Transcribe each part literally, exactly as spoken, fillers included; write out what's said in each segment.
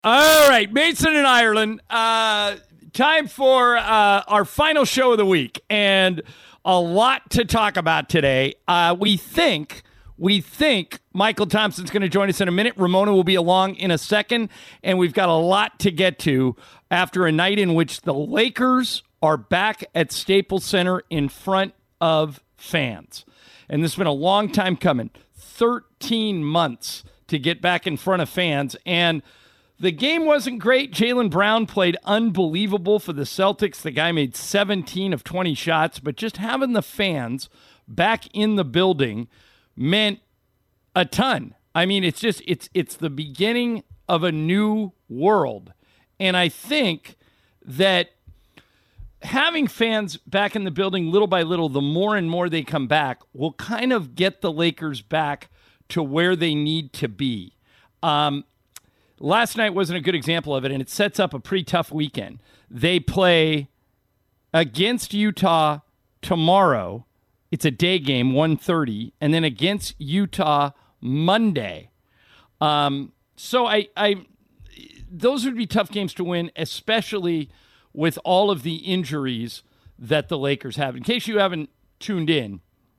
All right, Mason and Ireland. Uh, time for uh, our final show of the week, and a lot to talk about today. Uh, we think, we think Michael Thompson's going to join us in a minute. Ramona will be along in a second, and we've got a lot to get to after a night in which the Lakers are back at Staples Center in front of fans. And this has been a long time coming, thirteen months to get back in front of fans, and the game wasn't great. Jaylen Brown played unbelievable for the Celtics. The guy made seventeen of twenty shots, but just having the fans back in the building meant a ton. I mean, it's just, it's it's the beginning of a new world. And I think that having fans back in the building little by little, the more and more they come back, will kind of get the Lakers back to where they need to be. Um, Last night wasn't a good example of it, and it sets up a pretty tough weekend. They play against Utah tomorrow. It's a day game, one thirty, and then against Utah Monday. Um, so I, I, those would be tough games to win, especially with all of the injuries that the Lakers have. In case you haven't tuned in,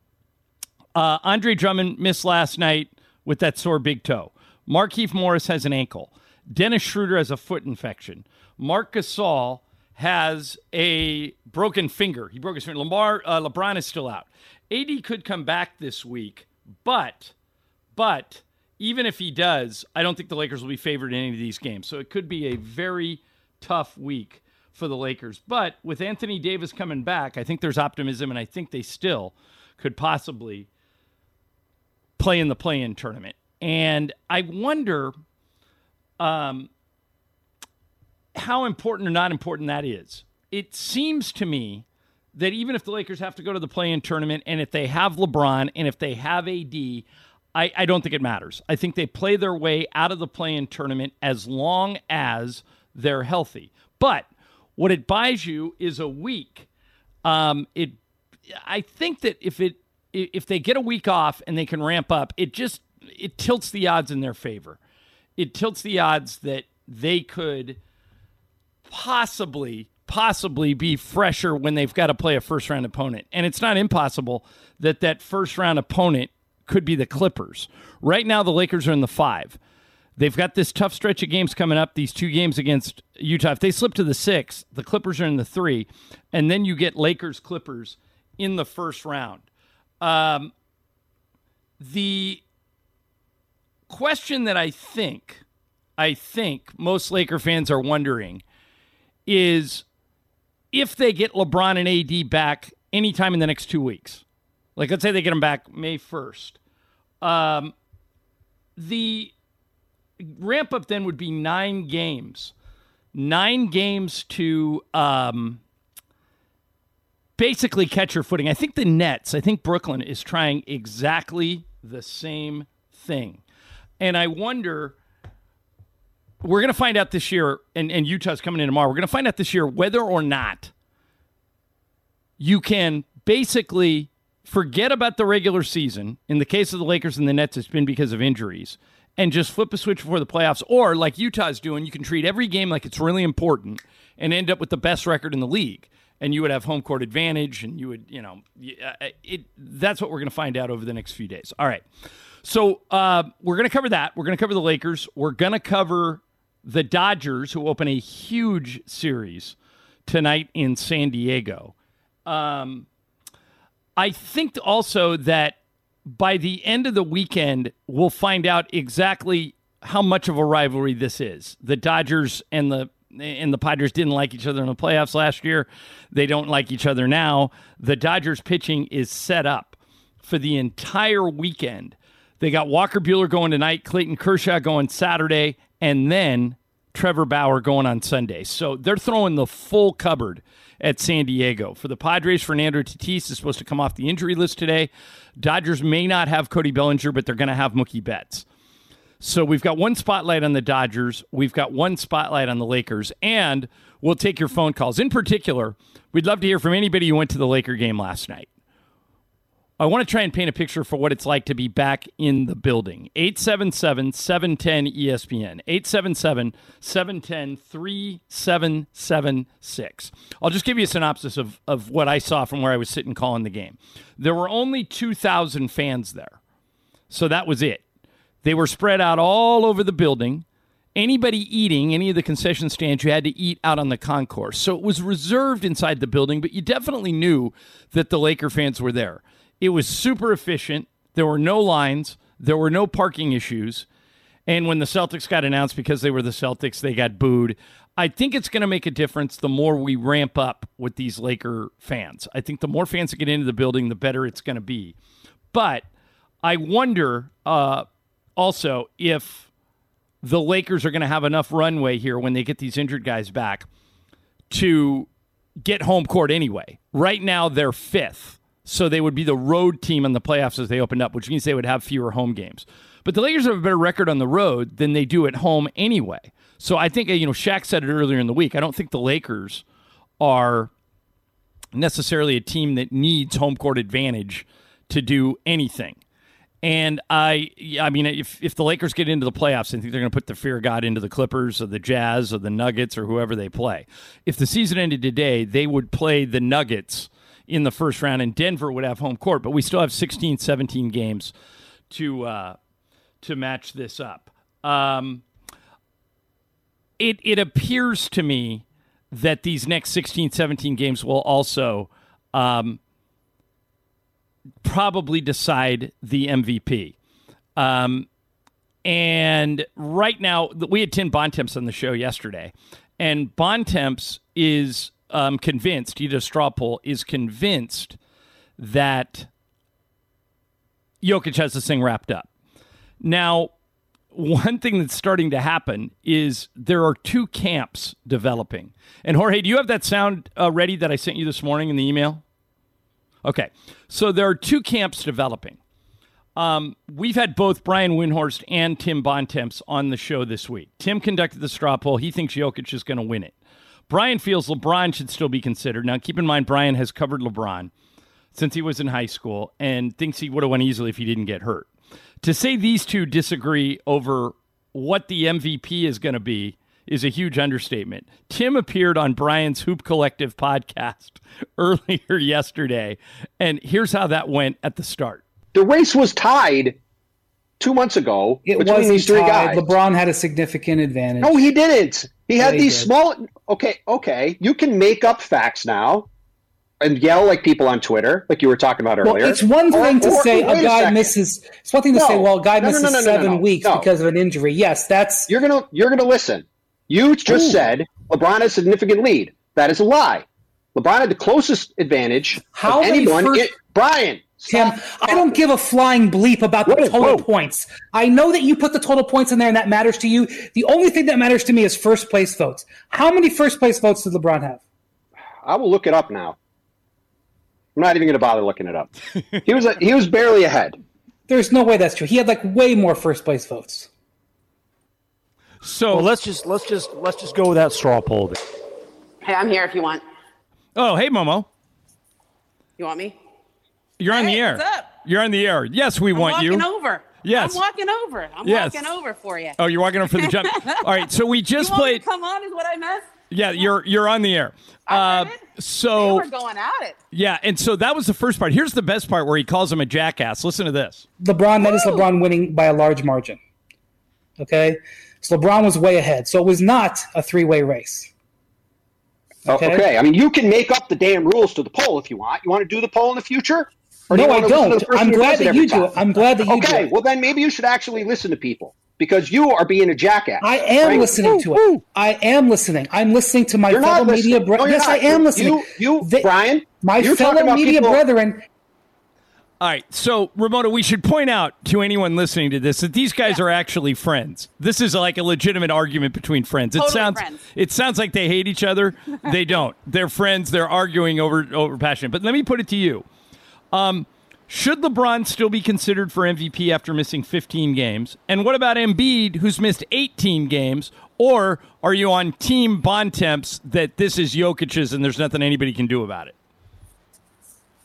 uh, Andre Drummond missed last night with that sore big toe. Markieff Morris has an ankle. Dennis Schroeder has a foot infection. Marc Gasol has a broken finger. He broke his finger. Lamar, uh, LeBron is still out. A D could come back this week, but, but even if he does, I don't think the Lakers will be favored in any of these games. So it could be a very tough week for the Lakers. But with Anthony Davis coming back, I think there's optimism, and I think they still could possibly play in the play-in tournament. And I wonder um, how important or not important that is. It seems to me that even if the Lakers have to go to the play-in tournament, and if they have LeBron, and if they have A D, I, I don't think it matters. I think they play their way out of the play-in tournament as long as they're healthy. But what it buys you is a week. Um, it, I think that if it if they get a week off and they can ramp up, it just it tilts the odds in their favor. It tilts the odds that they could possibly, possibly be fresher when they've got to play a first-round opponent. And it's not impossible that that first-round opponent could be the Clippers. Right now, the Lakers are in the five. They've got this tough stretch of games coming up, these two games against Utah. If they slip to the six, the Clippers are in the three, and then you get Lakers-Clippers in the first round. Um, the question that I think, I think most Laker fans are wondering is if they get LeBron and A D back anytime in the next two weeks. Like, let's say they get them back May first. Um, the ramp up then would be nine games. Nine games to um, basically catch your footing. I think the Nets, I think Brooklyn is trying exactly the same thing. And I wonder, we're going to find out this year, and, and Utah's coming in tomorrow, we're going to find out this year whether or not you can basically forget about the regular season. In the case of the Lakers and the Nets, it's been because of injuries, and just flip a switch before the playoffs. Or, like Utah's doing, you can treat every game like it's really important and end up with the best record in the league. And you would have home court advantage, and you would, you know, it. That's what we're going to find out over the next few days. All right. So uh, we're going to cover that. We're going to cover the Lakers. We're going to cover the Dodgers, who open a huge series tonight in San Diego. Um, I think also that by the end of the weekend, we'll find out exactly how much of a rivalry this is. The Dodgers and the and the Padres didn't like each other in the playoffs last year. They don't like each other now. The Dodgers pitching is set up for the entire weekend. They got Walker Buehler going tonight, Clayton Kershaw going Saturday, and then Trevor Bauer going on Sunday. So they're throwing the full cupboard at San Diego. For the Padres, Fernando Tatis is supposed to come off the injury list today. Dodgers may not have Cody Bellinger, but they're going to have Mookie Betts. So we've got one spotlight on the Dodgers. We've got one spotlight on the Lakers, and we'll take your phone calls. In particular, we'd love to hear from anybody who went to the Laker game last night. I want to try and paint a picture for what it's like to be back in the building. eight seven seven, seven one zero, E S P N. eight seven seven, seven one zero, three seven seven six. I'll just give you a synopsis of, of what I saw from where I was sitting calling the game. There were only two thousand fans there. So that was it. They were spread out all over the building. Anybody eating, any of the concession stands, you had to eat out on the concourse. So it was reserved inside the building, but you definitely knew that the Laker fans were there. It was super efficient. There were no lines. There were no parking issues. And when the Celtics got announced because they were the Celtics, they got booed. I think it's going to make a difference the more we ramp up with these Laker fans. I think the more fans that get into the building, the better it's going to be. But I wonder uh, also if the Lakers are going to have enough runway here when they get these injured guys back to get home court anyway. Right now, they're fifth. So they would be the road team in the playoffs as they opened up, which means they would have fewer home games. But the Lakers have a better record on the road than they do at home anyway. So I think, you know, Shaq said it earlier in the week. I don't think the Lakers are necessarily a team that needs home court advantage to do anything. And I I mean, if, if the Lakers get into the playoffs, I think they're going to put the fear of God into the Clippers or the Jazz or the Nuggets or whoever they play. If the season ended today, they would play the Nuggets in the first round, and Denver would have home court. But we still have sixteen, seventeen games to uh, to match this up. Um, it it appears to me that these next sixteen, seventeen games will also um, probably decide the M V P. Um, and right now, we had Tim Bontemps on the show yesterday, and Bontemps is um, convinced, he did a straw poll, is convinced that Jokic has this thing wrapped up. Now, one thing that's starting to happen is there are two camps developing. And Jorge, do you have that sound uh, ready that I sent you this morning in the email? Okay, so there are two camps developing. Um, we've had both Brian Windhorst and Tim Bontemps on the show this week. Tim conducted the straw poll. He thinks Jokic is going to win it. Brian feels LeBron should still be considered. Now, keep in mind, Brian has covered LeBron since he was in high school and thinks he would have won easily if he didn't get hurt. To say these two disagree over what the M V P is going to be is a huge understatement. Tim appeared on Brian's Hoop Collective podcast earlier yesterday, and here's how that went at the start. The race was tied two months ago it between these three tied. guys. LeBron had a significant advantage. No, he didn't. He had yeah, he these did. small... Okay, okay. You can make up facts now and yell like people on Twitter, like you were talking about earlier. Well, it's one thing or, to or, say wait a guy a misses. It's one thing to no, say, well, a guy no, no, misses no, no, no, seven no, no, weeks no. because of an injury. Yes, that's You're gonna you're gonna listen. You just Ooh. said LeBron has a significant lead. That is a lie. LeBron had the closest advantage How of many anyone. first- It, Brian, Tim. stop I don't give a flying bleep about the Whoa, total whoa. points. I know that you put the total points in there, and that matters to you. The only thing that matters to me is first place votes. How many first place votes did LeBron have? I will look it up now. I'm not even going to bother looking it up. He was a, he was barely ahead. There's no way that's true. He had like way more first place votes. So Well, let's just let's just let's just go with that straw poll. then. Hey, I'm here if you want. Oh, hey, Momo. You want me? You're on Hey, the air. what's up? You're on the air. Yes, we I'm want walking you. over. Yes. I'm walking over. I'm Yes. walking over for you. Oh, you're walking over for the jump. All right, so we you just want me played. to come on is what I missed? Yeah, you're you're on the air. I Uh, heard it. so They were going at it. yeah, and so that was the first part. Here's the best part where he calls him a jackass. Listen to this. LeBron, that is Woo! LeBron winning by a large margin. Okay? So LeBron was way ahead. So it was not a three-way race. Okay. okay. I mean, you can make up the damn rules to the poll if you want. You want to do the poll in the future? Or do No, you I want to listen to don't. the person I'm who glad does that every you do time? it. I'm glad that you do Okay, it. well then maybe you should actually listen to people because you are being a jackass. I am right? listening to Woo, it. I am listening. I'm listening to my You're fellow not media listening. brethren. No, you're yes, not. I am You- listening. You, you They- Brian, my you're talking fellow about media people- brethren. All right, so Ramona, we should point out to anyone listening to this that these guys Yeah. are actually friends. This is like a legitimate argument between friends. It Totally sounds friends. it sounds like they hate each other. They don't. They're friends. They're arguing over over passion. But let me put it to you: um, should LeBron still be considered for M V P after missing fifteen games? And what about Embiid, who's missed eighteen games? Or are you on Team Bontemps that this is Jokic's and there's nothing anybody can do about it?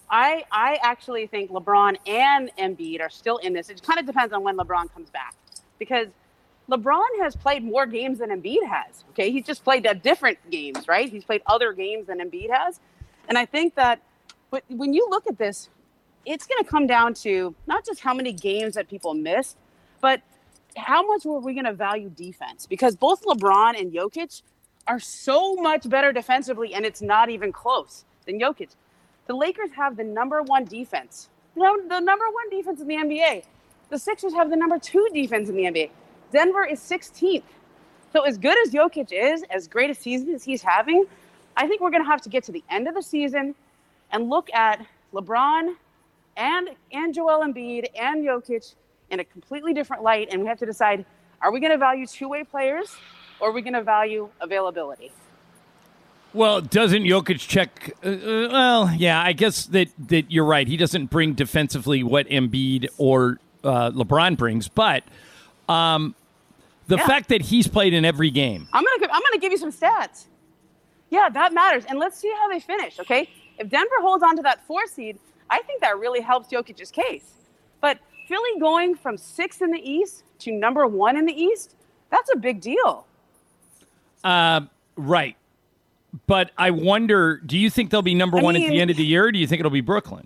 I I actually think LeBron and Embiid are still in this. It kind of depends on when LeBron comes back, because LeBron has played more games than Embiid has. Okay, he's just played at different games, right? He's played other games than Embiid has, and I think that but when you look at this, it's going to come down to not just how many games that people missed, but how much were we going to value defense? Because both LeBron and Jokic are so much better defensively, and it's not even close, than Jokic. The Lakers have the number one defense. You know, the number one defense in the N B A. The Sixers have the number two defense in the N B A. Denver is sixteenth. So as good as Jokic is, as great a season as he's having, I think we're going to have to get to the end of the season and look at LeBron and, and Joel Embiid and Jokic in a completely different light. And we have to decide, are we going to value two-way players or are we going to value availability? Well, doesn't Jokic check? Uh, well, yeah, I guess that, that you're right. He doesn't bring defensively what Embiid or uh, LeBron brings, but um, the yeah. fact that he's played in every game. I'm gonna I'm gonna give you some stats. Yeah, that matters, and let's see how they finish. Okay, if Denver holds on to that four seed, I think that really helps Jokic's case. But Philly going from sixth in the East to number one in the East, that's a big deal. Uh, right. But I wonder, do you think they'll be number I one mean, at the end of the year, or do you think it'll be Brooklyn?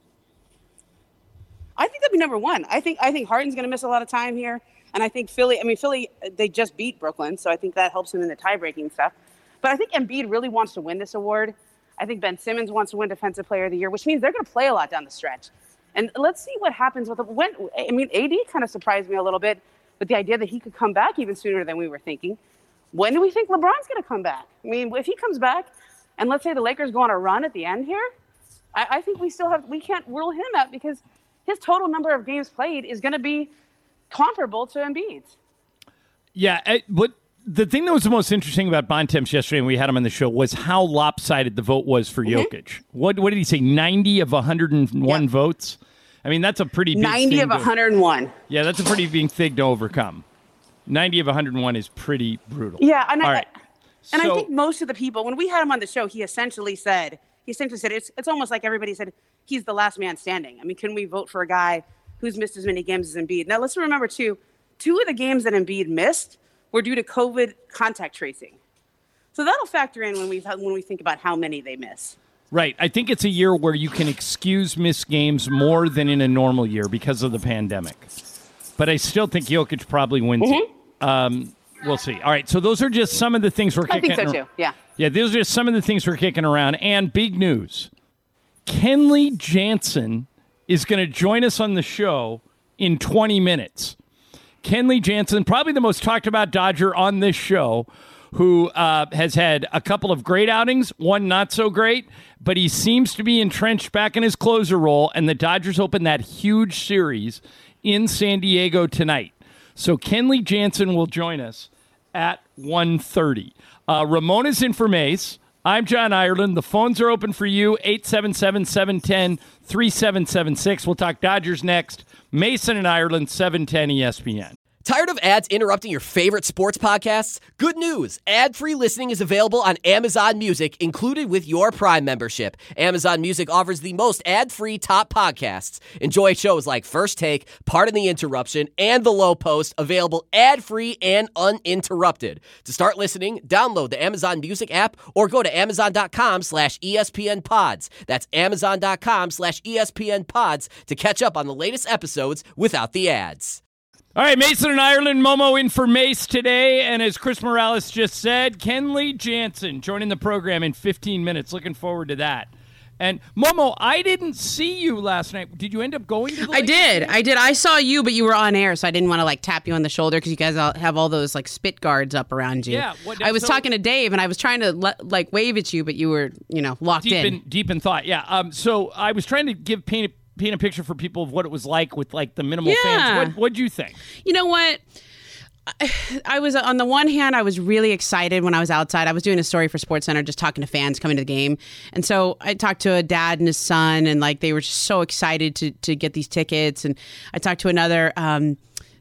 I think they'll be number one. I think I think Harden's going to miss a lot of time here. And I think Philly, I mean, Philly, they just beat Brooklyn, so I think that helps him in the tie-breaking stuff. But I think Embiid really wants to win this award. I think Ben Simmons wants to win Defensive Player of the Year, which means they're going to play a lot down the stretch. And let's see what happens with when. I mean, A D kind of surprised me a little bit with the idea that he could come back even sooner than we were thinking. When do we think LeBron's going to come back? I mean, if he comes back, and let's say the Lakers go on a run at the end here, I, I think we still have, we can't rule him out because his total number of games played is going to be comparable to Embiid's. Yeah, I, but the thing that was the most interesting about Bontemps yesterday, and we had him on the show, was how lopsided the vote was for mm-hmm. Jokic. What what did he say? ninety of one hundred one yeah. votes? I mean, that's a pretty big ninety thing of one hundred one. To, yeah, that's a pretty big thing to overcome. ninety of one hundred one is pretty brutal. Yeah, and, All I, right. and so, I think most of the people, when we had him on the show, he essentially said, he essentially said, it's, it's almost like everybody said, he's the last man standing. I mean, can we vote for a guy who's missed as many games as Embiid? Now, let's remember, too, two of the games that Embiid missed were due to COVID contact tracing. So that'll factor in when we when we think about how many they miss. Right. I think it's a year where you can excuse missed games more than in a normal year because of the pandemic. But I still think Jokic probably wins mm-hmm. it. Um, we'll see. All right, so those are just some of the things we're kicking around. I think so, too, yeah. Yeah, those are just some of the things we're kicking around. And big news, Kenley Jansen is going to join us on the show in twenty minutes. Kenley Jansen, probably the most talked about Dodger on this show, who uh, has had a couple of great outings, one not so great, but he seems to be entrenched back in his closer role, and the Dodgers open that huge series in San Diego tonight. So Kenley Jansen will join us at one thirty. Uh, Ramona's in for Mace. I'm John Ireland. The phones are open for you, eight seven seven, seven one zero, three seven seven six. We'll talk Dodgers next. Mason and Ireland, seven ten E S P N. Tired of ads interrupting your favorite sports podcasts? Good news! Ad-free listening is available on Amazon Music, included with your Prime membership. Amazon Music offers the most ad-free top podcasts. Enjoy shows like First Take, Pardon the Interruption, and The Low Post, available ad-free and uninterrupted. To start listening, download the Amazon Music app or go to amazon.com slash ESPN pods. That's amazon.com slash ESPN pods to catch up on the latest episodes without the ads. All right, Mason and Ireland, Momo in for Mace today. And as Chris Morales just said, Kenley Jansen joining the program in fifteen minutes. Looking forward to that. And Momo, I didn't see you last night. Did you end up going to the I Lakers did. game? I did. I saw you, but you were on air, so I didn't want to like tap you on the shoulder because you guys all have all those like spit guards up around you. Yeah. What, I was so, talking to Dave, and I was trying to le- like wave at you, but you were, you know, locked deep in. in. Deep in thought, yeah. Um. So I was trying to give paint paint a picture for people of what it was like with like the minimal Yeah. fans. What what'd you think? You know what? I, I was, on the one hand, I was really excited when I was outside. I was doing a story for SportsCenter, just talking to fans coming to the game. And so I talked to a dad and his son, and like they were just so excited to to get these tickets. And I talked to another um,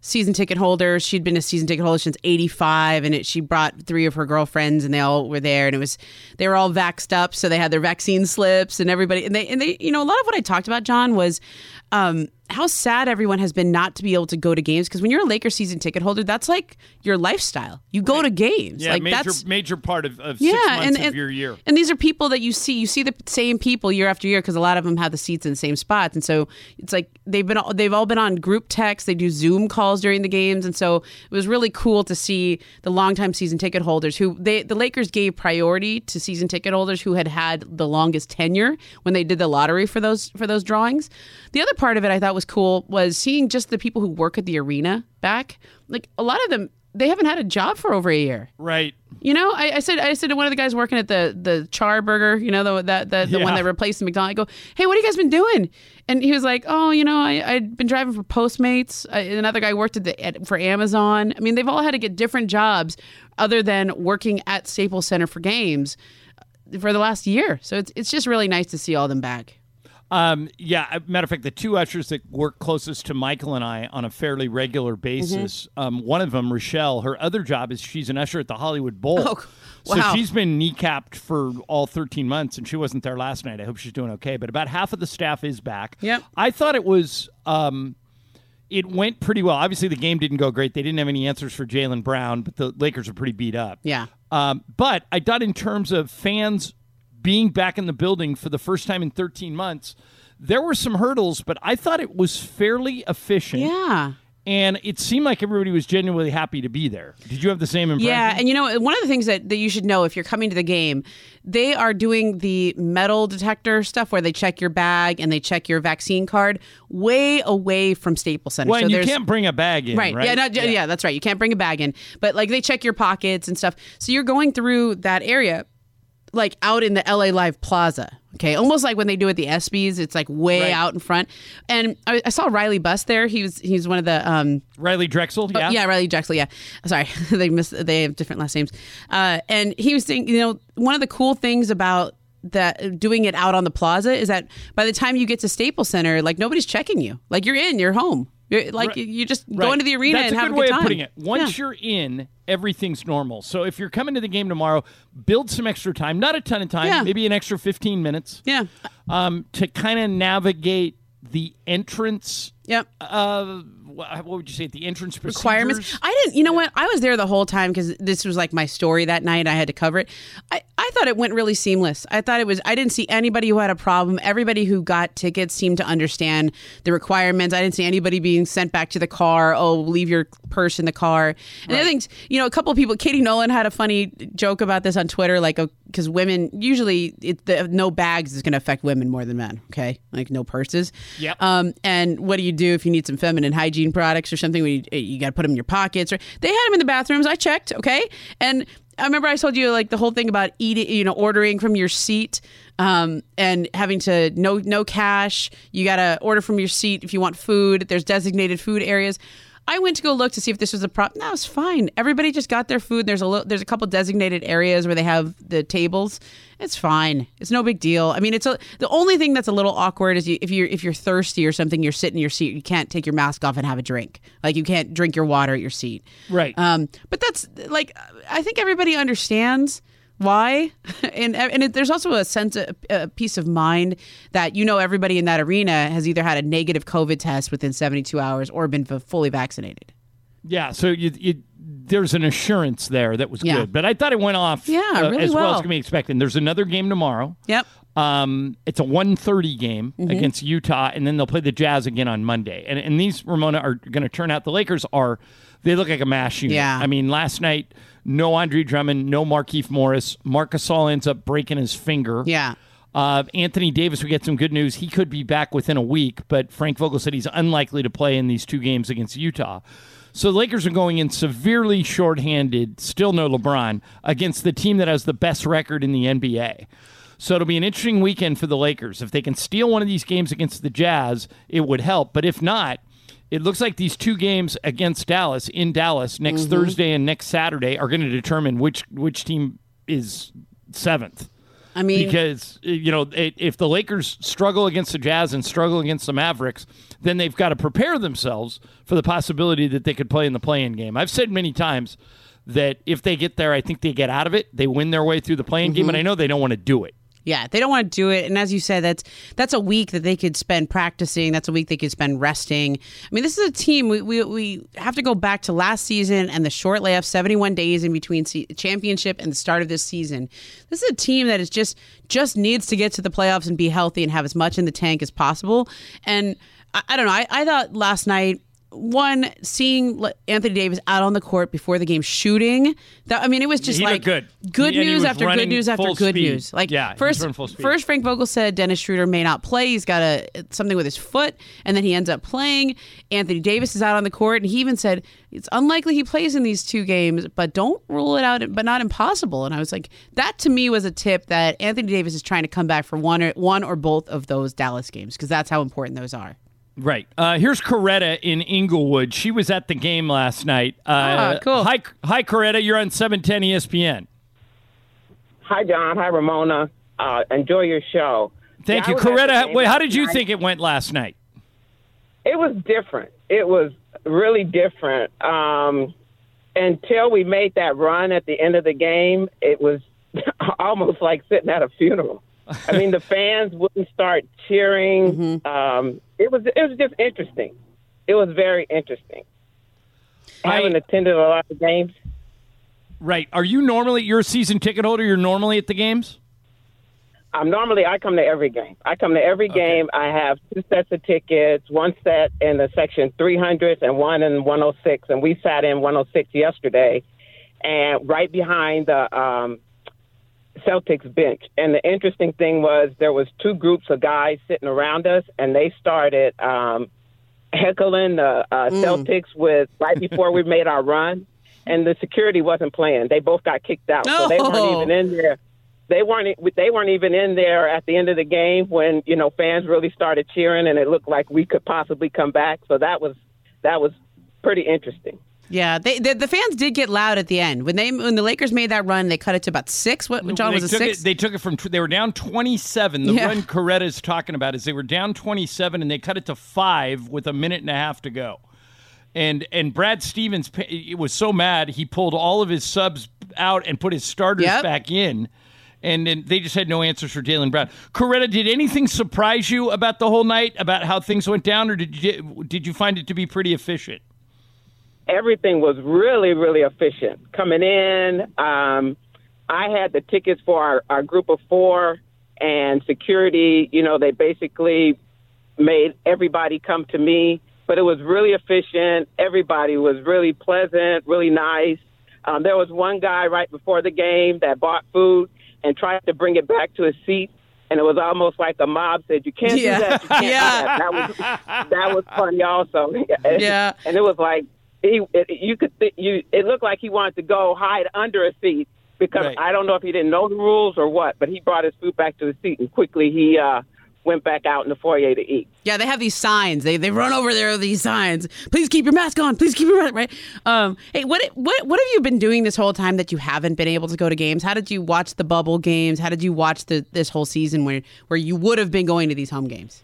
season ticket holder. She'd been a season ticket holder since eighty-five, and it, she brought three of her girlfriends, and they all were there, and it was they were all vaxxed up, so they had their vaccine slips, and everybody, and they, and they, you know, a lot of what I talked about, John, was um, how sad everyone has been not to be able to go to games, because when you're a Lakers season ticket holder, that's like your lifestyle. You go to games, Yeah, like major that's major part of, of yeah, six months and, of and, your year. And these are people that you see. You see the same people year after year, because a lot of them have the seats in the same spots, and so it's like they've been they've all been on group text. They do Zoom calls during the games, and so it was really cool to see the longtime season ticket holders who they the Lakers gave priority to season ticket holders who had had the longest tenure when they did the lottery for those for those drawings. The other part of it I thought was cool was seeing just the people who work at the arena back. Like a lot of them, they haven't had a job for over a year. Right. You know, I, I said I said to one of the guys working at the the Char Burger, you know, the that the, the Yeah. one that replaced the McDonald's. I go, hey, what have you guys been doing? And he was like, oh, you know, I I'd been driving for Postmates. I, another guy worked at the at, for Amazon. I mean, they've all had to get different jobs other than working at Staples Center for games for the last year. So it's it's just really nice to see all them back. Um, yeah, matter of fact, the two ushers that work closest to Michael and I on a fairly regular basis, Mm-hmm. um, one of them, Rochelle, her other job is she's an usher at the Hollywood Bowl. Oh, So wow. she's been kneecapped for all thirteen months, and she wasn't there last night. I hope she's doing okay. But about half of the staff is back. Yep. I thought it was um, it went pretty well. Obviously, the game didn't go great. They didn't have any answers for Jaylen Brown, but the Lakers are pretty beat up. Yeah. Um, but I thought in terms of fans being back in the building for the first time in thirteen months, there were some hurdles, but I thought it was fairly efficient. Yeah. And it seemed like everybody was genuinely happy to be there. Did you have the same impression? Yeah, and you know, one of the things that, that you should know if you're coming to the game, they are doing the metal detector stuff where they check your bag and they check your vaccine card way away from Staples Center. Well, so and you there's- can't bring a bag in, right? Right. Yeah, not, yeah. yeah, that's right. You can't bring a bag in. But like they check your pockets and stuff. So you're going through that area like out in the L A Live Plaza. Okay, almost like when they do at the ESPYs, it's like way Right. out in front. And I, I saw Riley Buss there. He was he's one of the um, Riley Drexel, yeah? Oh, yeah, Riley Drexel. Yeah, sorry, they miss. They have different last names. Uh, and he was saying, you know, one of the cool things about that doing it out on the plaza is that by the time you get to Staples Center, like nobody's checking you. Like you're in, you're home. You're, like Right. you just Right. go into the arena That's and a have good a way good time. of putting it. Once Yeah. you're in, everything's normal. So if you're coming to the game tomorrow, build some extra time, not a ton of time, Yeah. maybe an extra fifteen minutes, Yeah. um, to kind of navigate the entrance. Yep. Uh, what would you say? The entrance procedures? Requirements. I didn't. You know what? I was there the whole time because this was like my story that night. I had to cover it. I, I thought it went really seamless. I thought it was. I didn't see anybody who had a problem. Everybody who got tickets seemed to understand the requirements. I didn't see anybody being sent back to the car. Oh, leave your purse in the car. And the other things, you know, a couple of people. Katie Nolan had a funny joke about this on Twitter, like because women usually it, the, no bags is going to affect women more than men. Okay, like no purses. Yep. Um, and what do you do if you need some feminine hygiene products or something? You, you got to put them in your pockets. Or they had them in the bathrooms. I checked. Okay, and I remember I told you like the whole thing about eating, you know, ordering from your seat, um, and having to no no cash. You got to order from your seat if you want food. There's designated food areas. I went to go look to see if this was a problem. No, it's fine. Everybody just got their food. There's a little, there's a couple designated areas where they have the tables. It's fine. It's no big deal. I mean, it's a, the only thing that's a little awkward is you, if you're if you're thirsty or something, you're sitting in your seat. You can't take your mask off and have a drink. Like you can't drink your water at your seat. Right. Um, but that's like I think everybody understands why, and and it, there's also a sense of a peace of mind that you know everybody in that arena has either had a negative COVID test within seventy-two hours or been f- fully vaccinated. Yeah, so you, you, there's an assurance there that was Yeah. good. But I thought it went off Yeah, uh, really as well, as well. can be expected. There's another game tomorrow. Yep. Um, it's a one thirty game Mm-hmm. against Utah, and then they'll play the Jazz again on Monday. And, and these, Ramona, are going to turn out. The Lakers are, they look like a mash unit. Yeah. I mean, last night, no Andre Drummond, no Markieff Morris. Marc Gasol ends up breaking his finger. Yeah. Uh, Anthony Davis, we get some good news. He could be back within a week, but Frank Vogel said he's unlikely to play in these two games against Utah. So the Lakers are going in severely shorthanded, still no LeBron, against the team that has the best record in the N B A. So it'll be an interesting weekend for the Lakers. If they can steal one of these games against the Jazz, it would help. But if not, it looks like these two games against Dallas, in Dallas, next Thursday and next Saturday, are going to determine which which team is seventh. I mean, because you know if the Lakers struggle against the Jazz and struggle against the Mavericks, then they've got to prepare themselves for the possibility that they could play in the play-in game. I've said many times that if they get there, I think they get out of it. They win their way through the play-in mm-hmm. game, and I know they don't want to do it. Yeah, they don't want to do it. And as you said, that's that's a week that they could spend practicing. That's a week they could spend resting. I mean, this is a team, we we, we have to go back to last season and the short layoff, seventy-one days in between se- championship and the start of this season. This is a team that is just just needs to get to the playoffs and be healthy and have as much in the tank as possible. And I, I don't know, I, I thought last night, one, seeing Anthony Davis out on the court before the game shooting, that I mean, it was just he like good, good he, news after good news after good speed. news. Like yeah, first, first Frank Vogel said Dennis Schroeder may not play. He's got a something with his foot, and then he ends up playing. Anthony Davis is out on the court, and he even said it's unlikely he plays in these two games, but don't rule it out, but not impossible. And I was like, that to me was a tip that Anthony Davis is trying to come back for one or one or both of those Dallas games because that's how important those are. Right. Uh, here's Coretta in Inglewood. She was at the game last night. Uh, ah, cool. Hi, hi, Coretta. You're on seven ten E S P N. Hi, John. Hi, Ramona. Uh, enjoy your show. Thank yeah, you. Coretta, wait, how did you night. think it went last night? It was different. It was really different. Um, until we made that run at the end of the game, it was almost like sitting at a funeral. I mean, the fans wouldn't start cheering. Mm-hmm. Um, it was it was just interesting. It was very interesting. I haven't attended a lot of games. Right. Are you normally, you're a season ticket holder, you're normally at the games? I'm normally, I come to every game. I come to every okay. game. I have two sets of tickets, one set in the section three hundreds and one in one oh six. And we sat in one oh six yesterday and right behind the um, Celtics bench. And the interesting thing was there was two groups of guys sitting around us, and they started um, heckling the uh, mm. Celtics with right before we made our run. And the security wasn't playing. They both got kicked out. Oh. So they weren't even in there. They weren't they weren't even in there at the end of the game when, you know, fans really started cheering and it looked like we could possibly come back. So that was that was pretty interesting. Yeah, they, the, the fans did get loud at the end. When they when the Lakers made that run, they cut it to about six. What, John, they was it took six? It, they took it from, they were down twenty-seven. The yeah. run Coretta is talking about is they were down twenty-seven and they cut it to five with a minute and a half to go. And and Brad Stevens it was so mad, he pulled all of his subs out and put his starters yep. back in. And then they just had no answers for Jaylen Brown. Coretta, did anything surprise you about the whole night, about how things went down, or did you did you find it to be pretty efficient? Everything was really, really efficient. Coming in, um, I had the tickets for our, our group of four, and security, you know, they basically made everybody come to me. But it was really efficient. Everybody was really pleasant, really nice. Um, there was one guy right before the game that bought food and tried to bring it back to his seat, and it was almost like a mob said, "You can't yeah. do that. You can't yeah. do that." That was that was funny also. Yeah, and it was like he, it, you could th- you. It looked like he wanted to go hide under a seat because right. I don't know if he didn't know the rules or what, but he brought his food back to the seat and quickly he uh, went back out in the foyer to eat. Yeah, they have these signs. They they run over there with these signs. Please keep your mask on. Please keep your mask right. Um, hey, what what what have you been doing this whole time that you haven't been able to go to games? How did you watch the bubble games? How did you watch the this whole season where where you would have been going to these home games?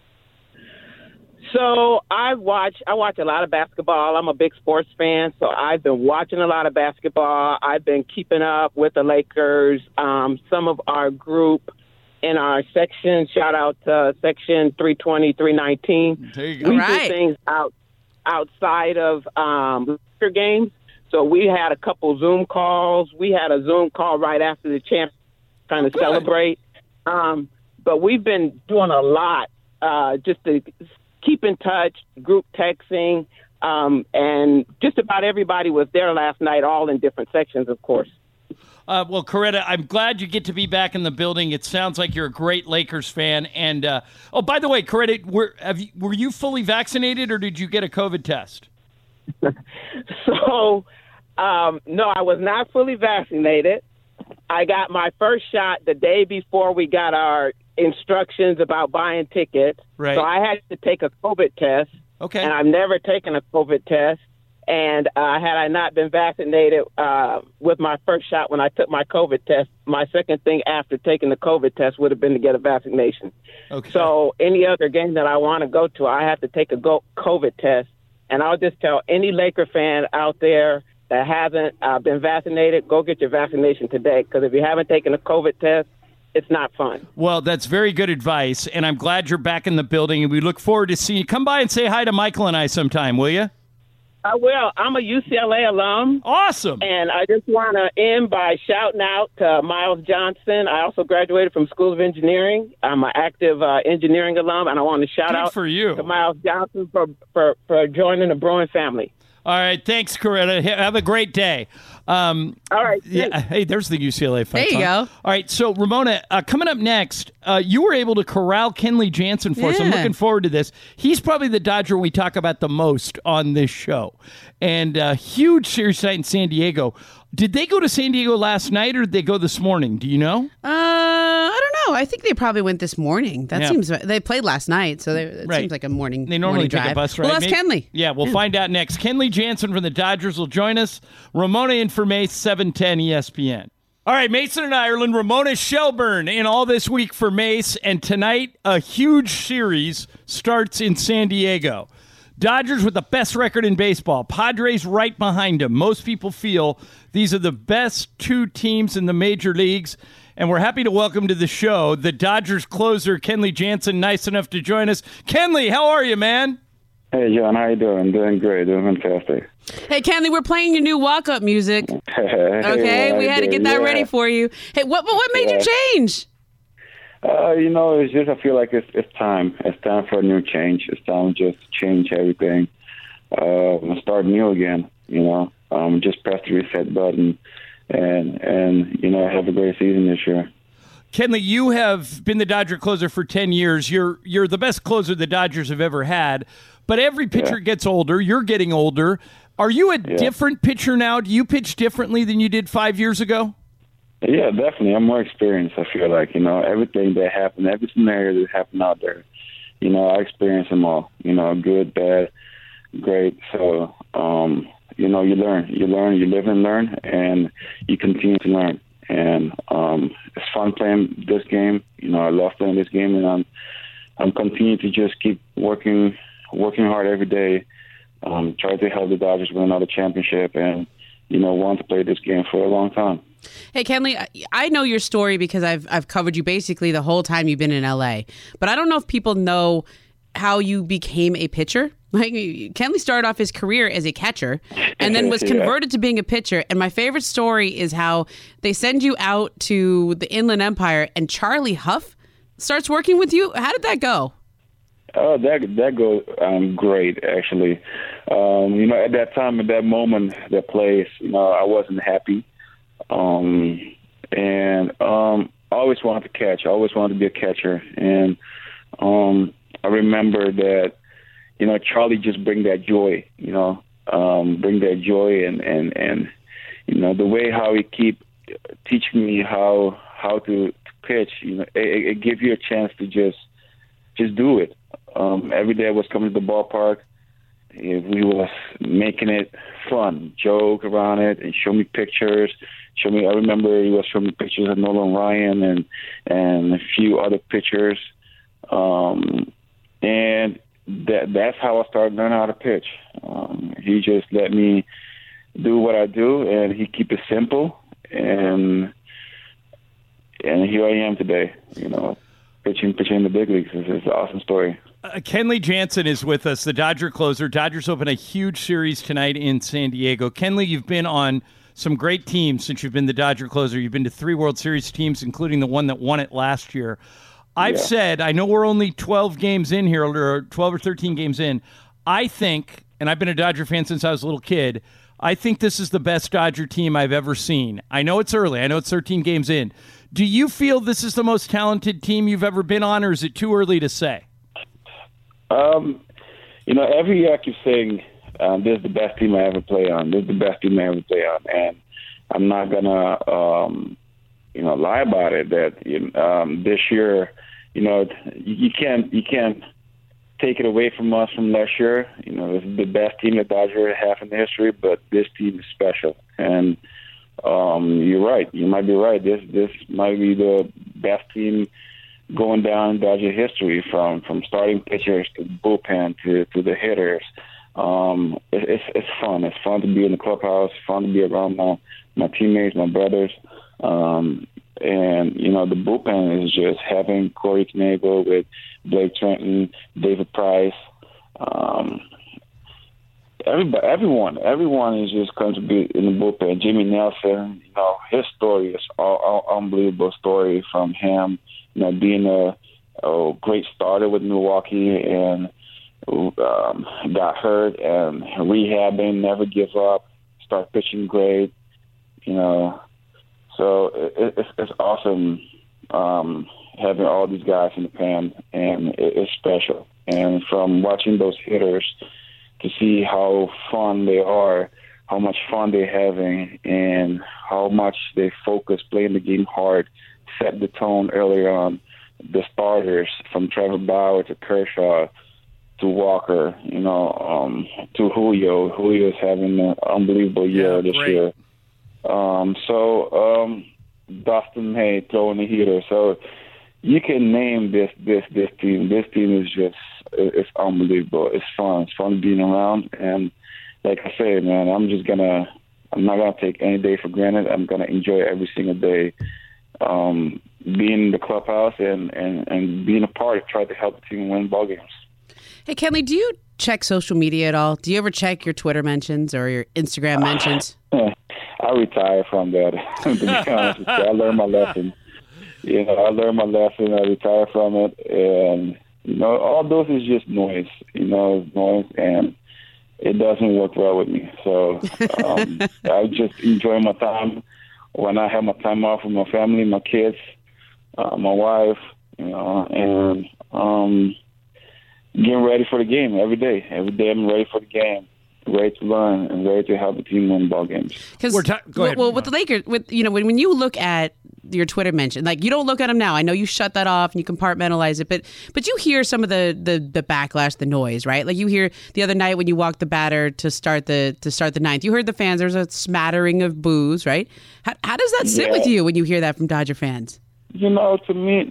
So I watch I watch a lot of basketball. I'm a big sports fan, so I've been watching a lot of basketball. I've been keeping up with the Lakers. Um, some of our group in our section, shout out to section three twenty, three nineteen. There you go. We right. do things out outside of um, Laker games. So we had a couple Zoom calls. We had a Zoom call right after the champ, trying to Good. celebrate. Um, but we've been doing a lot uh, just to keep in touch, group texting, um, and just about everybody was there last night, all in different sections, of course. Uh, well, Coretta, I'm glad you get to be back in the building. It sounds like you're a great Lakers fan. And uh, oh, by the way, Coretta, were have you, were you fully vaccinated or did you get a COVID test? so, um, no, I was not fully vaccinated. I got my first shot the day before we got our instructions about buying tickets. Right. So I had to take a COVID test. Okay. And I've never taken a COVID test. And uh, had I not been vaccinated uh, with my first shot when I took my COVID test, my second thing after taking the COVID test would have been to get a vaccination. Okay. So any other game that I want to go to, I have to take a go- COVID test. And I'll just tell any Laker fan out there that hasn't uh, been vaccinated, go get your vaccination today. Because if you haven't taken a COVID test, it's not fun. Well, that's very good advice, and I'm glad you're back in the building, and we look forward to seeing you. Come by and say hi to Michael and I sometime, will you? I will. I'm a U C L A alum. Awesome. And I just want to end by shouting out to Miles Johnson. I also graduated from School of Engineering. I'm an active uh, engineering alum, and I want to shout Good out for you. to Miles Johnson for, for, for joining the Bruin family. All right. Thanks, Coretta. Have a great day. Um, All right. Yeah. Thanks. Hey, there's the U C L A fight. There you huh? go. All right. So, Ramona, uh, coming up next, uh, you were able to corral Kenley Jansen for us. I'm Yeah. looking forward to this. He's probably the Dodger we talk about the most on this show. And uh, huge series tonight in San Diego. Did they go to San Diego last night or did they go this morning? Do you know? Uh, I don't know. I think they probably went this morning. That Yeah. seems they played last night, so they, it Right. seems like a morning. They normally morning take drive. a bus ride. Well, that's Maybe- Kenley. Yeah, we'll find out next. Kenley Jansen from the Dodgers will join us. Ramona in for Mace, seven ten E S P N. All right, Mason and Ireland, Ramona Shelburne in all this week for Mace, and tonight a huge series starts in San Diego. Dodgers with the best record in baseball. Padres right behind them. Most people feel these are the best two teams in the major leagues. And we're happy to welcome to the show the Dodgers closer, Kenley Jansen, nice enough to join us. Kenley, how are you, man? Hey, John, how you doing? I'm doing great, doing fantastic. Hey, Kenley, we're playing your new walk-up music. Hey, Okay, how we you had to doing? get that Yeah. ready for you. Hey, what what, what made Yeah. you change? Uh, you know, it's just I feel like it's it's time. It's time for a new change. It's time to just change everything. Uh, start new again. You know, um, just press the reset button, and and you know, have a great season this year. Kenley, you have been the Dodger closer for ten years. You're you're the best closer the Dodgers have ever had. But every pitcher Yeah. gets older. You're getting older. Are you a Yeah. different pitcher now? Do you pitch differently than you did five years ago? Yeah, definitely. I'm more experienced. I feel like, you know, everything that happened, every scenario that happened out there, you know, I experienced them all. You know, good, bad, great. So, um, you know, you learn, you learn, you live and learn, and you continue to learn. And um, it's fun playing this game. You know, I love playing this game, and I'm I'm continuing to just keep working, working hard every day. Um, try to help the Dodgers win another championship, and you know, want to play this game for a long time. Hey, Kenley, I- I know your story because I've I've covered you basically the whole time you've been in L A. But I don't know if people know how you became a pitcher. Like, Kenley started off his career as a catcher and then was Yeah. converted to being a pitcher. And my favorite story is how they send you out to the Inland Empire and Charlie Huff starts working with you. How did that go? Oh, that that goes um, great, actually. Um, you know, at that time, at that moment, that place, you know, I wasn't happy. Um, and um, I always wanted to catch. I always wanted to be a catcher. And um, I remember that, you know, Charlie just bring that joy, you know, um, bring that joy. And, and, and, you know, the way how he keep teaching me how how to pitch, you know, it, it gives you a chance to just just do it. Um, every day I was coming to the ballpark, we was making it fun, joke around it, and show me pictures. Show me. I remember he was showing me pictures of Nolan Ryan and and a few other pitchers, um, and that that's how I started learning how to pitch. Um, he just let me do what I do, and he keep it simple, and and here I am today. You know, pitching pitching in the big leagues. It's, it's an awesome story. Uh, Kenley Jansen is with us, the Dodger closer. Dodgers open a huge series tonight in San Diego. Kenley, you've been on some great teams since you've been the Dodger closer. You've been to three World Series teams, including the one that won it last year. I've Yeah. said, I know we're only twelve games in here, or twelve or thirteen games in. I think, and I've been a Dodger fan since I was a little kid, I think this is the best Dodger team I've ever seen. I know it's early. I know it's thirteen games in. Do you feel this is the most talented team you've ever been on, or is it too early to say? Um, you know, every year I keep saying, um, this is the best team I ever play on. This is the best team I ever play on. And I'm not going to, um, you know, lie about it that you know, um, this year, you know, you, you can't, you can't, take it away from us from last year. You know, it's the best team that Dodgers have in history, but this team is special. And um, you're right. You might be right. This this might be the best team going down in Dodger history, from, from starting pitchers to bullpen to, to the hitters. Um, it, it's it's fun. It's fun to be in the clubhouse. Fun to be around my my teammates, my brothers. Um, and you know, the bullpen is just having Corey Knebel with Blake Trenton, David Price. Um, everybody, everyone, everyone is just contributing in the bullpen. Jimmy Nelson, you know, his story is all, all unbelievable story from him. You know, being a, a great starter with Milwaukee and um, got hurt and rehabbing, never give up, start pitching great. You know, so it, it's, it's awesome um, having all these guys in the pen, and it, it's special. And from watching those hitters to see how fun they are, how much fun they're having, and how much they focus, playing the game hard, set the tone earlier on. The starters, from Trevor Bauer to Kershaw to Walker, you know, um, to Julio. Julio is having an unbelievable year Yeah, this great. year. Um, so um, Dustin May throwing the heater. So you can name this this this team. This team is just it's unbelievable. It's fun. It's fun being around. And like I said, man, I'm just gonna I'm not gonna take any day for granted. I'm gonna enjoy every single day. Um, being in the clubhouse and, and, and being a part of trying to help the team win ball games. Hey, Kenley, do you check social media at all? Do you ever check your Twitter mentions or your Instagram mentions? I retire from that. To be honest with you, I learned my lesson. You know, I learned my lesson. I retire from it, and you know, all those is just noise. You know, it's noise, and it doesn't work well with me. So um, I just enjoy my time when I have my time off with my family, my kids, uh, my wife. You know, and um, getting ready for the game every day. Every day I'm ready for the game. Ready to learn and ready to help the team win ball games. Because We're ta- go ahead. well, with the Lakers, with you know, when, when you look at your Twitter mention, like you don't look at them now. I know you shut that off and you compartmentalize it, but but you hear some of the the the backlash, the noise, right? Like you hear the other night when you walked the batter to start the to start the ninth, you heard the fans. There's a smattering of boos, right? How how does that sit Yeah. with you when you hear that from Dodger fans? You know, to me,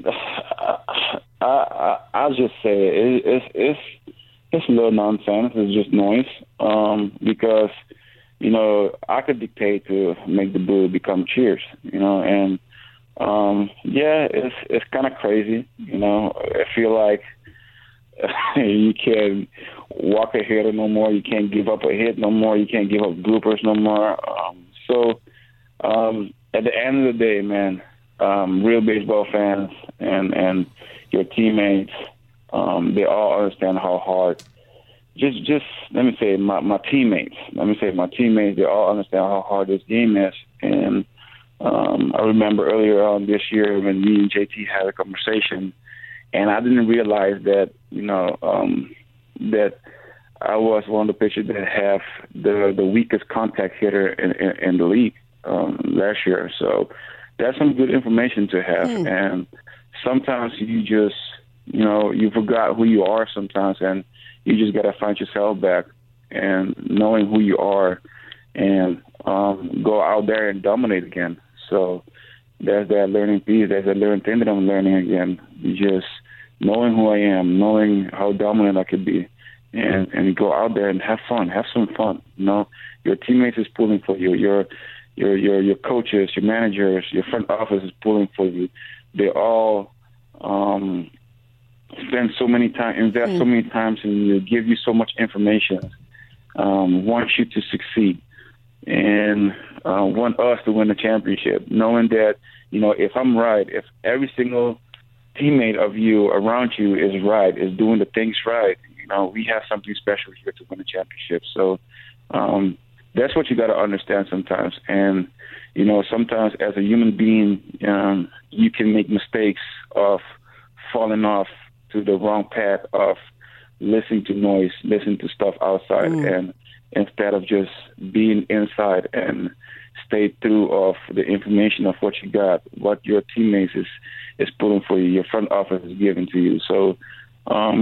I, I, I'll just say it, it's it's it's a little nonsense. It's just noise. Um, because you know, I could dictate to make the boo become cheers. You know, and um, yeah, it's it's kind of crazy. You know, I feel like you can't walk a hitter no more. You can't give up a hit no more. You can't give up bloopers no more. Um, so um, at the end of the day, man. Um, real baseball fans and, and your teammates, um, they all understand how hard. Just, just let me say, my, my teammates. Let me say, my teammates. They all understand how hard this game is. And um, I remember earlier on this year when me and J T had a conversation, and I didn't realize that you know um, that I was one of the pitchers that have the the weakest contact hitter in, in, in the league um, last year. So. That's some good information to have. Mm. And sometimes you just, you know, you forgot who you are sometimes, and you just got to find yourself back and knowing who you are and um, go out there and dominate again. So there's that learning piece. There's that learning thing that I'm learning again. Just knowing who I am, knowing how dominant I could be, and, and go out there and have fun, have some fun. You know, your teammates is pulling for you. Your Your your your coaches, your managers, your front office is pulling for you. They all um, spend so many time, invest mm. so many times in you, give you so much information, um, want you to succeed, and uh, want us to win the championship. Knowing that, you know, if I'm right, if every single teammate of you around you is right, is doing the things right, you know, we have something special here to win the championship. So. Um, That's what you got to understand sometimes. And, you know, sometimes as a human being, um, you can make mistakes of falling off to the wrong path of listening to noise, listening to stuff outside, mm. and instead of just being inside and stay through of the information of what you got, what your teammates is, is putting for you, your front office is giving to you. So, um,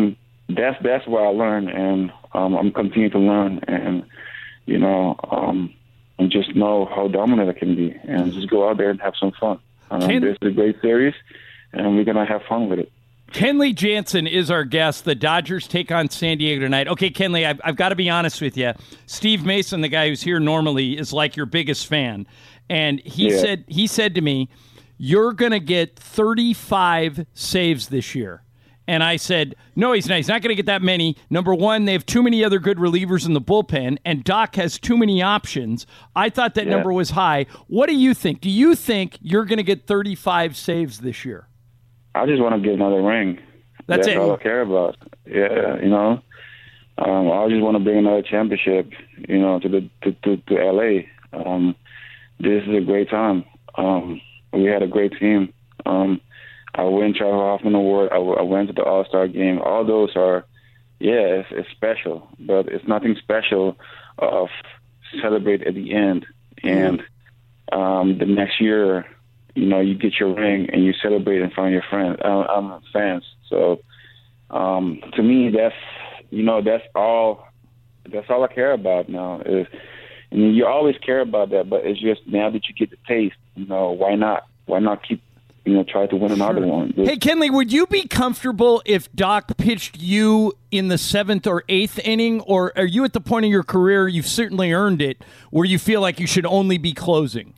that's that's where I learned, and um, I'm continuing to learn, and you know, um, and just know how dominant I can be, and just go out there and have some fun. Um, Ken- this is a great series, and we're gonna have fun with it. Kenley Jansen is our guest. The Dodgers take on San Diego tonight. Okay, Kenley, I've, I've got to be honest with you. Steve Mason, the guy who's here normally, is like your biggest fan, and he Yeah. said he said to me, "You're going to get thirty-five saves this year." And I said, no, he's not. He's not going to get that many. Number one, they have too many other good relievers in the bullpen, and Doc has too many options. I thought that Yeah. number was high. What do you think? Do you think you're going to get thirty-five saves this year? I just want to get another ring. That's That's it. all I care about. Yeah, you know, um, I just want to bring another championship, you know, to the to to, to L A. Um, this is a great time. Um, we had a great team. Um, I win Trevor Hoffman Award. I, I went to the All Star game. All those are, yeah, it's, it's special, but it's nothing special of celebrate at the end. And um, the next year, you know, you get your ring and you celebrate in front of your friends, uh, um, fans. So um, to me, that's you know, that's all. That's all I care about now. Is I mean, you always care about that, but it's just now that you get the taste, you know, why not? Why not keep, you know, try to win another Sure. one? Hey, Kenley, would you be comfortable if Doc pitched you in the seventh or eighth inning, or are you at the point of your career, you've certainly earned it, where you feel like you should only be closing?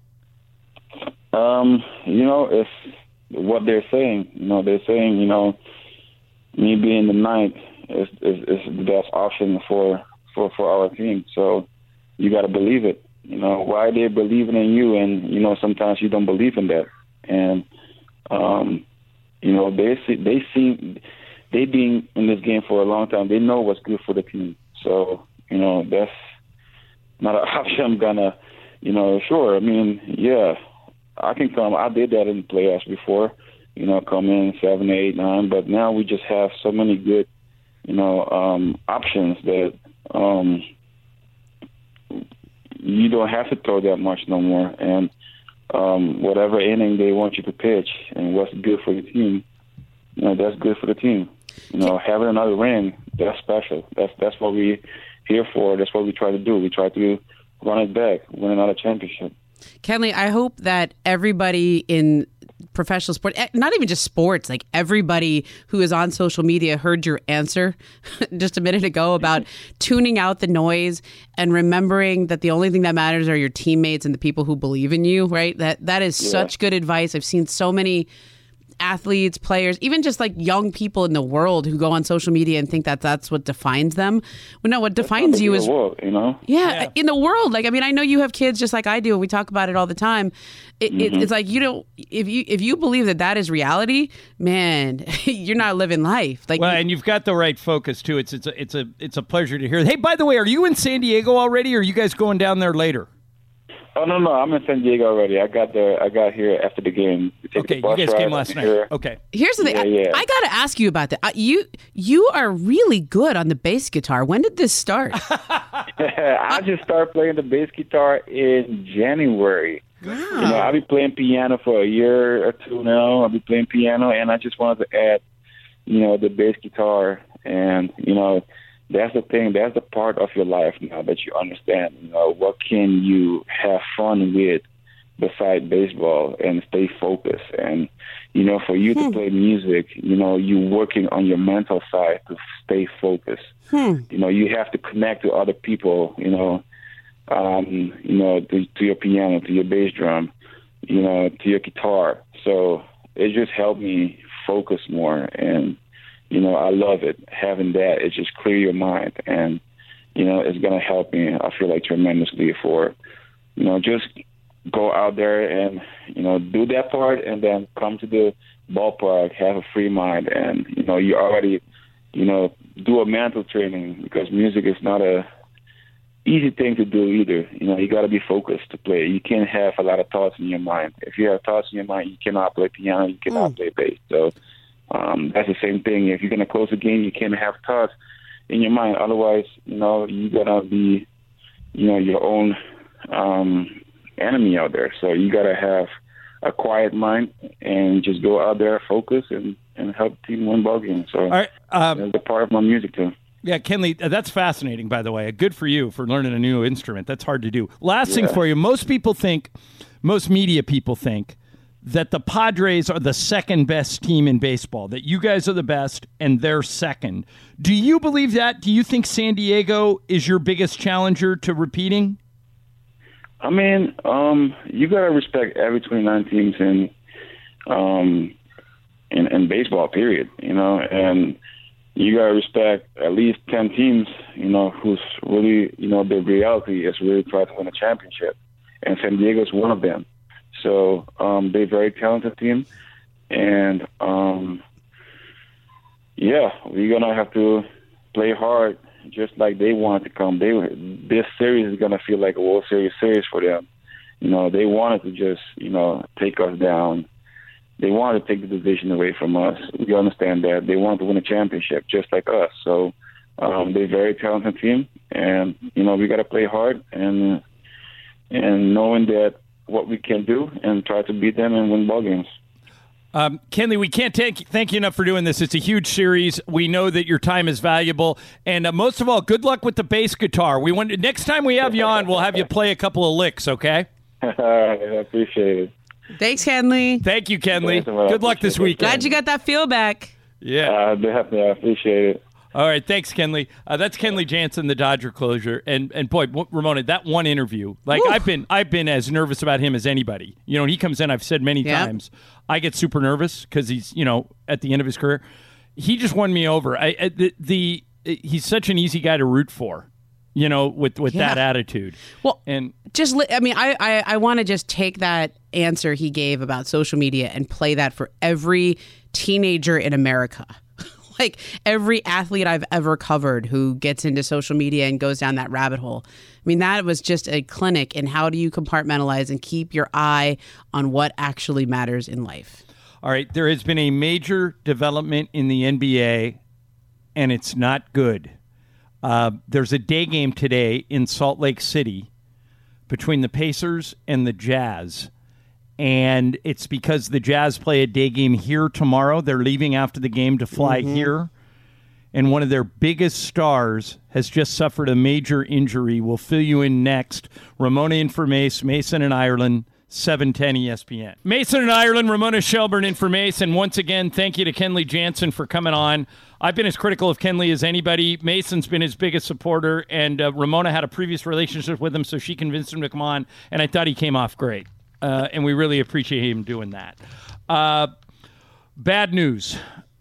Um, you know, it's what they're saying. You know, they're saying, you know, me being the ninth is is, is the best option for, for, for our team. So you got to believe it. You know, why they're believing in you, and you know, sometimes you don't believe in that. And um, you know, they see, they see they being in this game for a long time. They know what's good for the team. So you know, that's not an option I'm gonna, you know, sure. I mean, yeah, I can come. I did that in the playoffs before. You know, come in seven, eight, nine. But now we just have so many good, you know, um, options that. Um, you don't have to throw that much no more. And um, whatever inning they want you to pitch and what's good for the team, you know, that's good for the team. You know, having another ring, that's special. That's that's what we're here for. That's what we try to do. We try to run it back, win another championship. Kenley, I hope that everybody in professional sport, eh, not even just sports, like everybody who is on social media heard your answer just a minute ago about tuning out the noise and remembering that the only thing that matters are your teammates and the people who believe in you, right? That that is Yeah. such good advice. I've seen so many athletes, players, even just like young people in the world who go on social media and think that that's what defines them. Well, no, what defines you is world, you know. Yeah, Yeah. in the world. Like, I mean, I know you have kids just like I do. We talk about it all the time. It, it, it's like you don't. If you if you believe that that is reality, man, you're not living life. Like, Well, and you've got the right focus too. It's it's a it's a it's a pleasure to hear. Hey, by the way, are you in San Diego already, or are you guys going down there later? Oh no, no, I'm in San Diego already. I got there. I got here after the game. We take Okay, the bus you guys ride came last from night. here. Okay. here's the thing. Yeah, I, yeah. I got to ask you about that. Uh, you you are really good on the bass guitar. When did this start? I just started playing the bass guitar in January. You know, I've been playing piano for a year or two now. I've been playing piano, and I just wanted to add, you know, the bass guitar. And, you know, that's the thing. That's the part of your life now that you understand, you know, what can you have fun with beside baseball and stay focused. And, you know, for you to play music, you know, you working on your mental side to stay focused. You know, you have to connect to other people, you know, um, you know, to, to your piano, to your bass drum, you know, to your guitar. So it just helped me focus more. And, you know, I love it. Having that, it just clear your mind. And, you know, it's going to help me, I feel like, tremendously for, you know, just go out there and, you know, do that part and then come to the ballpark, have a free mind. And, you know, you already, you know, do a mental training because music is not a easy thing to do either. You know, you got to be focused to play. You can't have a lot of thoughts in your mind. If you have thoughts in your mind, you cannot play piano, you cannot play bass. So um, that's the same thing. If you're going to close a game, you can't have thoughts in your mind. Otherwise, you know, you're going to be, you know, your own um, enemy out there. So you got to have a quiet mind and just go out there, focus, and, and help the team win ball games. So All right, um, that's a part of my music too. Yeah, Kenley, that's fascinating, by the way. Good for you for learning a new instrument. That's hard to do. Last thing Yeah. for you, most people think, most media people think, that the Padres are the second best team in baseball, that you guys are the best and they're second. Do you believe that? Do you think San Diego is your biggest challenger to repeating? I mean, um, you got to respect every twenty-nine teams in, um, in, in baseball, period, you know, and you got to respect at least ten teams, you know, who's really, you know, the reality is really trying to win a championship. And San Diego is one of them. So um, they're a very talented team. And, um, yeah, we're going to have to play hard just like they wanted to come. They This series is going to feel like a World Series series for them. You know, they wanted to just, you know, take us down. They wanted to take the division away from us. We understand that. They wanted to win a championship just like us. So um, they're a very talented team. And, you know, we got to play hard and and knowing that what we can do and try to beat them and win ball games. Um, Kenley, we can't take, thank you enough for doing this. It's a huge series. We know that your time is valuable. And uh, most of all, good luck with the bass guitar. We want Next time we have you on, we'll have you play a couple of licks, okay? I appreciate it. Thanks, Kenley. Thank you, Kenley. Good luck this weekend. Glad you got that feel back. Yeah. Uh, definitely. I appreciate it. All right, thanks, Kenley. Uh, that's Kenley Jansen, the Dodger closer, and and boy, Ramona, that one interview, like Woo. I've been I've been as nervous about him as anybody. You know, when he comes in, I've said many yep. times, I get super nervous because he's you know at the end of his career. He just won me over. I, I the, the he's such an easy guy to root for. You know, with with yeah. that attitude. Well, and just li- I mean, I I, I want to just take that answer he gave about social media and play that for every teenager in America. Like every athlete I've ever covered who gets into social media and goes down that rabbit hole. I mean, that was just a clinic in how do you compartmentalize and keep your eye on what actually matters in life. All right, there has been a major development in the N B A, and it's not good. Uh, there's a day game today in Salt Lake City between the Pacers and the Jazz. And it's because the Jazz play a day game here tomorrow. They're leaving after the game to fly mm-hmm. here. And one of their biggest stars has just suffered a major injury. We'll fill you in next. Ramona in for Mace, Mason in Ireland, seven ten E S P N. Mason in Ireland, Ramona Shelburne in for Mace. And once again, thank you to Kenley Jansen for coming on. I've been as critical of Kenley as anybody. Mason's been his biggest supporter. And uh, Ramona had a previous relationship with him, so she convinced him to come on. And I thought he came off great. Uh, and we really appreciate him doing that. Uh, bad news.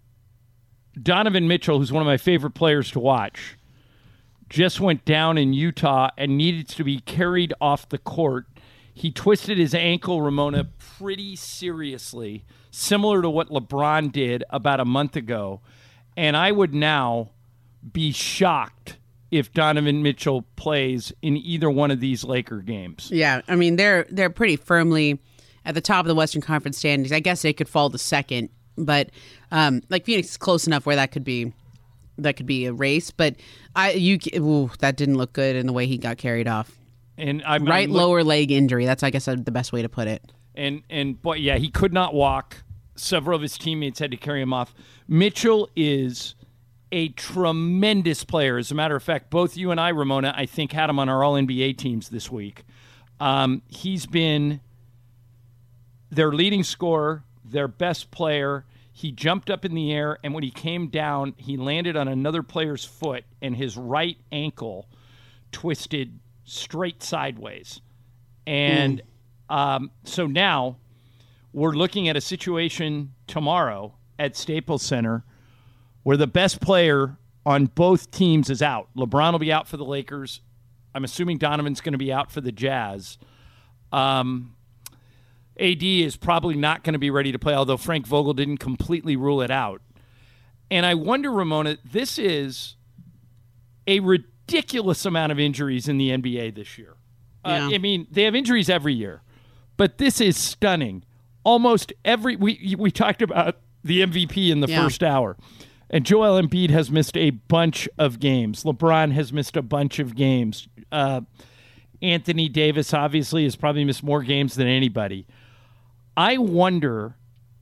Donovan Mitchell, who's one of my favorite players to watch, just went down in Utah and needed to be carried off the court. He twisted his ankle, Ramona, pretty seriously, similar to what LeBron did about a month ago. And I would now be shocked if Donovan Mitchell plays in either one of these Laker games. Yeah, I mean, they're they're pretty firmly at the top of the Western Conference standings. I guess they could fall to second, but um, like Phoenix is close enough where that could be that could be a race. But I you ooh, that didn't look good in the way he got carried off. And I'm right I'm look- lower leg injury. That's I guess the best way to put it. And and boy, yeah, he could not walk. Several of his teammates had to carry him off. Mitchell is a tremendous player. As a matter of fact, both you and I, Ramona, I think had him on our All N B A teams this week. Um, he's been their leading scorer, their best player. He jumped up in the air, and when he came down, he landed on another player's foot, and his right ankle twisted straight sideways. And mm. um, so now we're looking at a situation tomorrow at Staples Center where the best player on both teams is out. LeBron will be out for the Lakers. I'm assuming Donovan's going to be out for the Jazz. Um, A D is probably not going to be ready to play, although Frank Vogel didn't completely rule it out. And I wonder, Ramona, this is a ridiculous amount of injuries in the N B A this year. Yeah. Uh, I mean, they have injuries every year, but this is stunning. Almost every we we talked about the M V P in the yeah. first hour. And Joel Embiid has missed a bunch of games. LeBron has missed a bunch of games. Uh, Anthony Davis obviously has probably missed more games than anybody. I wonder,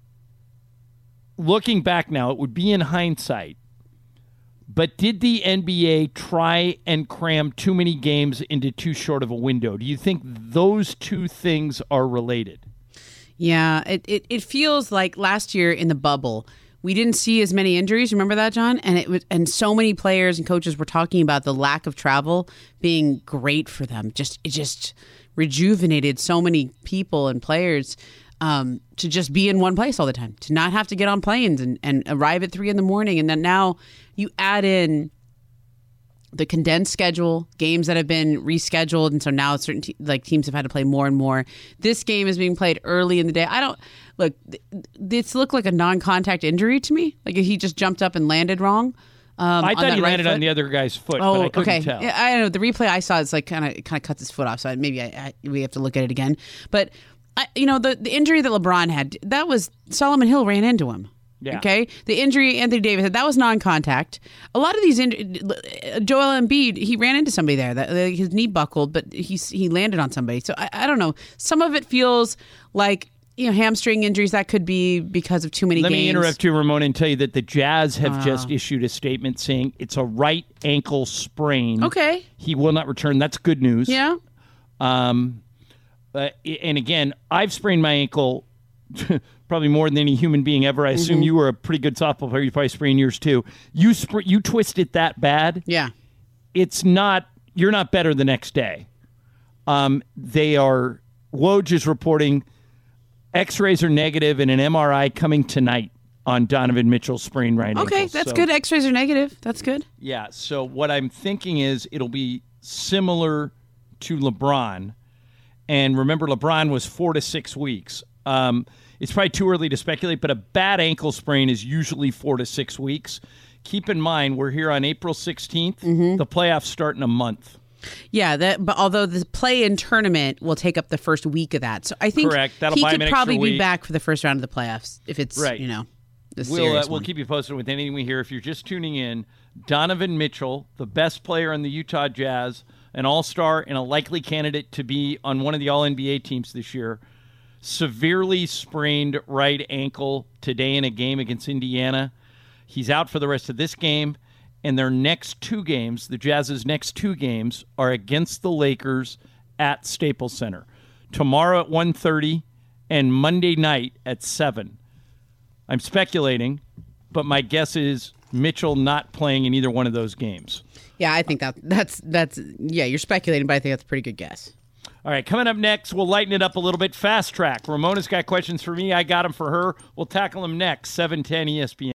looking back now, it would be in hindsight, but did the N B A try and cram too many games into too short of a window? Do you think those two things are related? Yeah, it, it, it feels like last year in the bubble, we didn't see as many injuries. Remember that, John? And it was, and so many players and coaches were talking about the lack of travel being great for them. Just it just rejuvenated so many people and players um, to just be in one place all the time, to not have to get on planes and, and arrive at three in the morning. And then now you add in the condensed schedule, games that have been rescheduled, and so now certain te- like teams have had to play more and more. This game is being played early in the day. I don't look. Th- this looked like a non-contact injury to me. Like he just jumped up and landed wrong. Um, I thought he right landed foot. on the other guy's foot, oh, but I couldn't okay. tell. Yeah, I don't know. The replay I saw is like kind of kind of cuts his foot off. So maybe I, I, we have to look at it again. But I, you know, the the injury that LeBron had, that was Solomon Hill ran into him. Yeah. Okay. The injury Anthony Davis had, that was non-contact. A lot of these injuries, Joel Embiid, he ran into somebody there. That his knee buckled, but he he landed on somebody. So I, I don't know. Some of it feels like, you know, hamstring injuries. That could be because of too many Let games. me interrupt you, Ramona, and tell you that the Jazz have Oh. just issued a statement saying it's a right ankle sprain. Okay. He will not return. That's good news. Yeah. Um, uh, and again, I've sprained my ankle probably more than any human being ever. I assume Mhm. you were a pretty good softball player. You probably sprained yours too. You sp- you twist it that bad. Yeah. It's not. You're not better the next day. Um, they are. Woj is reporting X-rays are negative and an M R I coming tonight on Donovan Mitchell's sprained right ankle. Okay, that's So- good. X-rays are negative. That's good. Yeah, so what I'm thinking is it'll be similar to LeBron. And remember, LeBron was four to six weeks. Um, it's probably too early to speculate, but a bad ankle sprain is usually four to six weeks. Keep in mind, we're here on April sixteenth. Mm-hmm. The playoffs start in a month. Yeah, that. But although the play-in tournament will take up the first week of that, so I think Correct. That'll he buy him could an extra probably be week. back for the first round of the playoffs if it's Right. you know the We'll, uh, serious we'll one. keep you posted with anything we hear. If you're just tuning in, Donovan Mitchell, the best player on the Utah Jazz, an all-star and a likely candidate to be on one of the All N B A teams this year, severely sprained right ankle today in a game against Indiana. He's out for the rest of this game, and their next two games, the Jazz's next two games, are against the Lakers at Staples Center. Tomorrow at one thirty and Monday night at seven. I'm speculating, but my guess is Mitchell not playing in either one of those games. Yeah, I think that that's that's yeah. You're speculating, but I think that's a pretty good guess. All right, coming up next, we'll lighten it up a little bit. Fast track. Ramona's got questions for me. I got them for her. We'll tackle them next. seven ten E S P N.